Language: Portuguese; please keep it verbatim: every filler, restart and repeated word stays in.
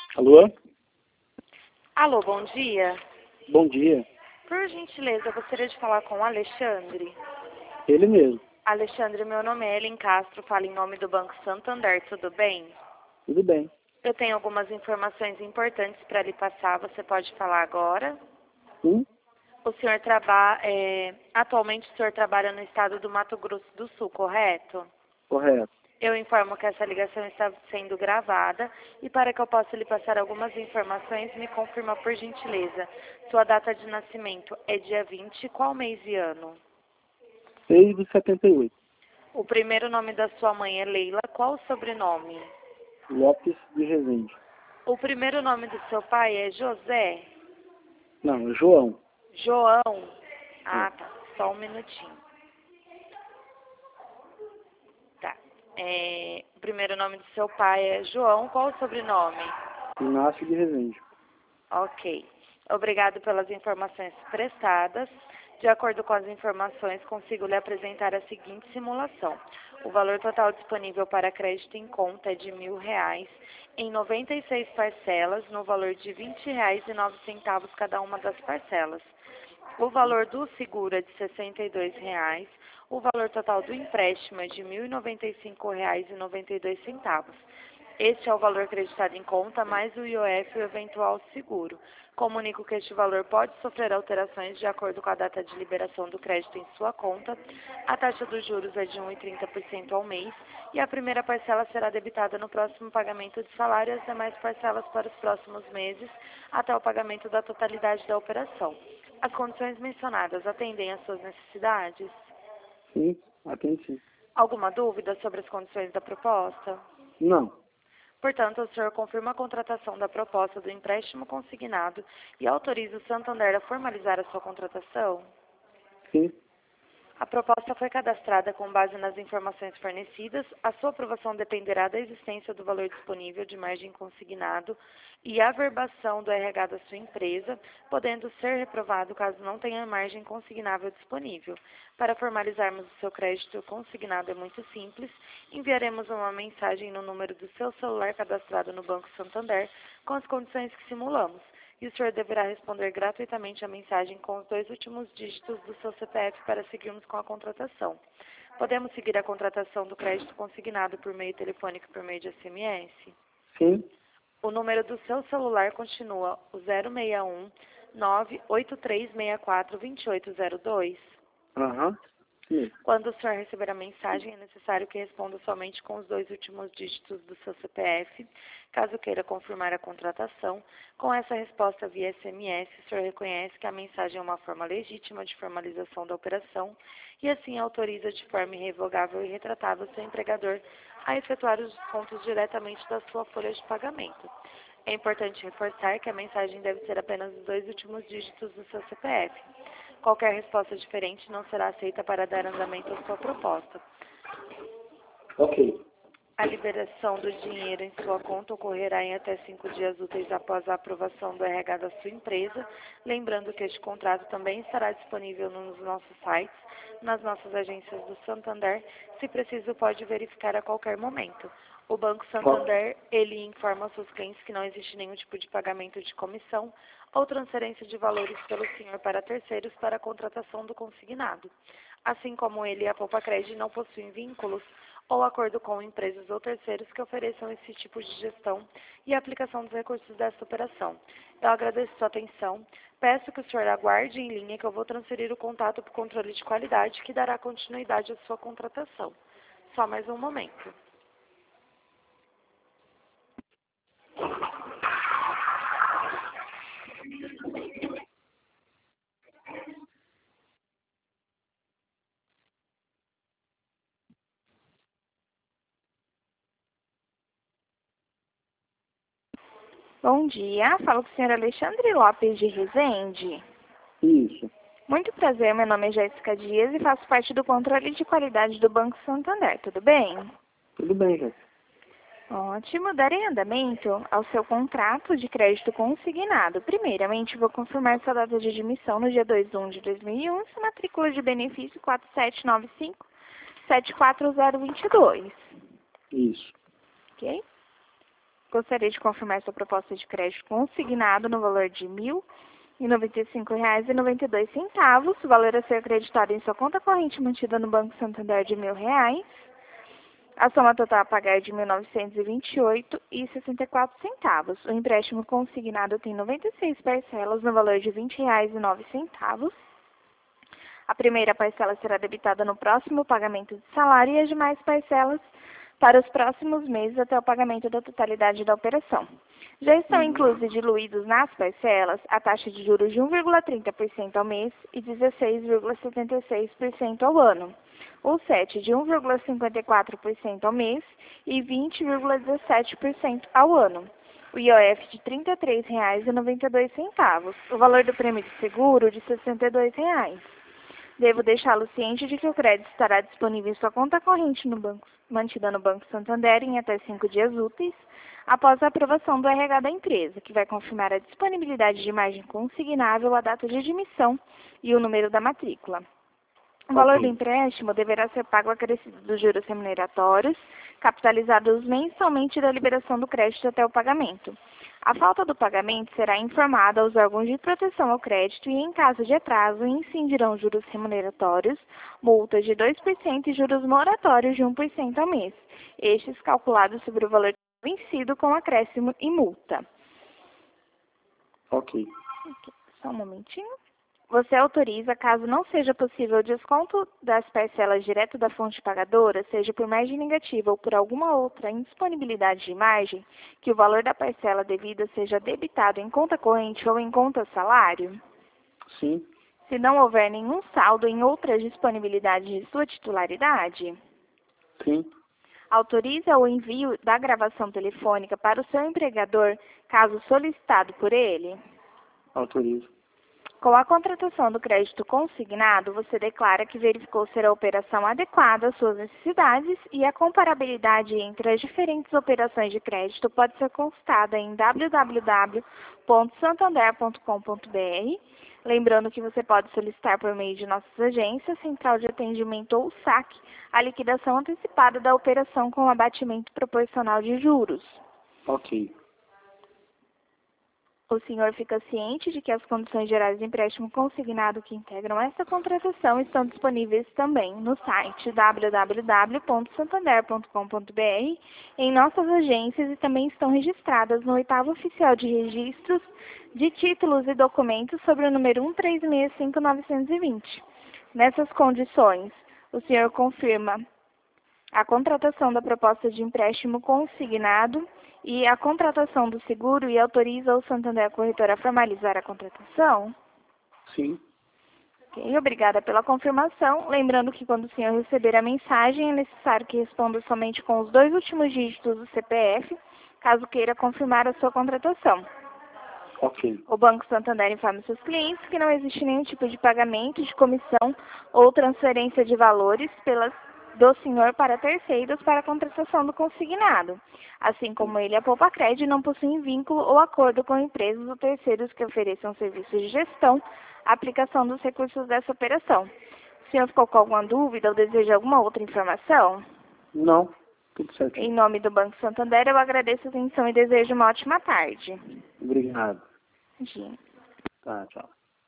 Alô? Alô, bom dia. Bom dia. Por gentileza, eu gostaria de falar com o Alexandre. Ele mesmo. Alexandre, meu nome é Ellen Castro, falo em nome do Banco Santander, tudo bem? Tudo bem. Eu tenho algumas informações importantes para lhe passar, você pode falar agora? Sim? O senhor trabalha, é, atualmente o senhor trabalha no estado do Mato Grosso do Sul, correto? Correto. Eu informo que essa ligação está sendo gravada e para que eu possa lhe passar algumas informações, me confirma por gentileza. Sua data de nascimento é dia vinte, qual mês e ano? seis de setenta e oito. O primeiro nome da sua mãe é Leila, qual o sobrenome? Lopes de Resende. O primeiro nome do seu pai é José? Não, João. João? Ah, tá. Só um minutinho. Tá. É, o primeiro nome do seu pai é João, qual o sobrenome? Inácio de Resende. Ok. Obrigado pelas informações prestadas. De acordo com as informações, consigo lhe apresentar a seguinte simulação. O valor total disponível para crédito em conta é de mil reais, em noventa e seis parcelas, no valor de vinte reais e nove centavos cada uma das parcelas. O valor do seguro é de sessenta e dois reais. O valor total do empréstimo é de mil e noventa e cinco reais e noventa e dois centavos. Este é o valor acreditado em conta, mais o I O F e o eventual seguro. Comunico que este valor pode sofrer alterações de acordo com a data de liberação do crédito em sua conta. A taxa dos juros é de um vírgula trinta por cento ao mês e a primeira parcela será debitada no próximo pagamento de salário e as demais parcelas para os próximos meses, até o pagamento da totalidade da operação. As condições mencionadas atendem às suas necessidades? Sim, atende sim. Alguma dúvida sobre as condições da proposta? Não. Portanto, o senhor confirma a contratação da proposta do empréstimo consignado e autoriza o Santander a formalizar a sua contratação? Sim. A proposta foi cadastrada com base nas informações fornecidas. A sua aprovação dependerá da existência do valor disponível de margem consignado e averbação do R H da sua empresa, podendo ser reprovado caso não tenha margem consignável disponível. Para formalizarmos o seu crédito consignado é muito simples. Enviaremos uma mensagem no número do seu celular cadastrado no Banco Santander com as condições que simulamos. E o senhor deverá responder gratuitamente a mensagem com os dois últimos dígitos do seu C P F para seguirmos com a contratação. Podemos seguir a contratação do crédito consignado por meio telefônico e por meio de S M S? Sim. O número do seu celular continua o zero seis um, nove oito três seis quatro, dois oito zero dois? Aham. Sim. Quando o senhor receber a mensagem, é necessário que responda somente com os dois últimos dígitos do seu C P F, caso queira confirmar a contratação. Com essa resposta via S M S, o senhor reconhece que a mensagem é uma forma legítima de formalização da operação e assim autoriza de forma irrevogável e retratável o seu empregador a efetuar os descontos diretamente da sua folha de pagamento. É importante reforçar que a mensagem deve ser apenas os dois últimos dígitos do seu C P F. Qualquer resposta diferente não será aceita para dar andamento à sua proposta. Ok. A liberação do dinheiro em sua conta ocorrerá em até cinco dias úteis após a aprovação do R H da sua empresa. Lembrando que este contrato também estará disponível nos nossos sites, nas nossas agências do Santander. Se preciso, pode verificar a qualquer momento. O Banco Santander, ele informa aos seus clientes que não existe nenhum tipo de pagamento de comissão ou transferência de valores pelo senhor para terceiros para a contratação do consignado. Assim como ele e a Poupa Cred não possuem vínculos ou acordo com empresas ou terceiros que ofereçam esse tipo de gestão e aplicação dos recursos desta operação. Eu agradeço sua atenção. Peço que o senhor aguarde em linha que eu vou transferir o contato para o controle de qualidade que dará continuidade à sua contratação. Só mais um momento. Bom dia, falo com o senhor Alexandre Lopes de Resende. Isso. Muito prazer, meu nome é Jéssica Dias e faço parte do controle de qualidade do Banco Santander, tudo bem? Tudo bem, gente. Ótimo, darei andamento ao seu contrato de crédito consignado. Primeiramente, vou confirmar sua data de admissão no dia dois de junho de dois mil e um, sua matrícula de benefício quatro sete nove cinco, sete quatro zero dois dois, Isso. ok? Gostaria de confirmar sua proposta de crédito consignado no valor de mil e noventa e cinco reais e noventa e dois centavos. O valor a ser acreditado em sua conta corrente mantida no Banco Santander de mil reais. A soma total a pagar é de mil novecentos e vinte e oito reais e sessenta e quatro centavos. O empréstimo consignado tem noventa e seis parcelas no valor de vinte reais e nove centavos. A primeira parcela será debitada no próximo pagamento de salário e as demais parcelas para os próximos meses até o pagamento da totalidade da operação. Já estão inclusos e diluídos nas parcelas a taxa de juros de um vírgula trinta por cento ao mês e dezesseis vírgula setenta e seis por cento ao ano. O S E T de um vírgula cinquenta e quatro por cento ao mês e vinte vírgula dezessete por cento ao ano. O I O F de trinta e três reais e noventa e dois centavos. O valor do prêmio de seguro de sessenta e dois reais. Devo deixá-lo ciente de que o crédito estará disponível em sua conta corrente no banco, mantida no Banco Santander em até cinco dias úteis, após a aprovação do R H da empresa, que vai confirmar a disponibilidade de margem consignável, a data de admissão e o número da matrícula. O valor Ok. do empréstimo deverá ser pago acrescido dos juros remuneratórios, capitalizados mensalmente da liberação do crédito até o pagamento. A falta do pagamento será informada aos órgãos de proteção ao crédito e, em caso de atraso, incidirão juros remuneratórios, multas de dois por cento e juros moratórios de um por cento ao mês, estes calculados sobre o valor vencido com acréscimo e multa. Ok. Aqui, só um momentinho. Você autoriza, caso não seja possível o desconto das parcelas direto da fonte pagadora, seja por margem negativa ou por alguma outra indisponibilidade de margem, que o valor da parcela devida seja debitado em conta corrente ou em conta salário? Sim. Se não houver nenhum saldo em outras disponibilidades de sua titularidade? Sim. Autoriza o envio da gravação telefônica para o seu empregador, caso solicitado por ele? Autorizo. Com a contratação do crédito consignado, você declara que verificou ser a operação adequada às suas necessidades e a comparabilidade entre as diferentes operações de crédito pode ser consultada em w w w ponto santander ponto com ponto b r. Lembrando que você pode solicitar por meio de nossas agências, central de atendimento ou S A C, a liquidação antecipada da operação com abatimento proporcional de juros. Ok. O senhor fica ciente de que as condições gerais de empréstimo consignado que integram esta contratação estão disponíveis também no site w w w ponto santander ponto com ponto b r, em nossas agências e também estão registradas no oitavo oficial de registros de títulos e documentos sobre o número um três seis cinco nove dois zero. Nessas condições, o senhor confirma a contratação da proposta de empréstimo consignado e a contratação do seguro e autoriza o Santander Corretora a formalizar a contratação? Sim. Ok, obrigada pela confirmação. Lembrando que quando o senhor receber a mensagem, é necessário que responda somente com os dois últimos dígitos do C P F, caso queira confirmar a sua contratação. Ok. O Banco Santander informa seus clientes que não existe nenhum tipo de pagamento de comissão ou transferência de valores pelas do senhor para terceiros para a contratação do consignado, assim como ele e a Poupacred não possuem vínculo ou acordo com empresas ou terceiros que ofereçam serviços de gestão, aplicação dos recursos dessa operação. O senhor ficou com alguma dúvida ou deseja alguma outra informação? Não. Tudo certo. Em nome do Banco Santander, eu agradeço a atenção e desejo uma ótima tarde. Obrigado. Imagina. Tá, tchau.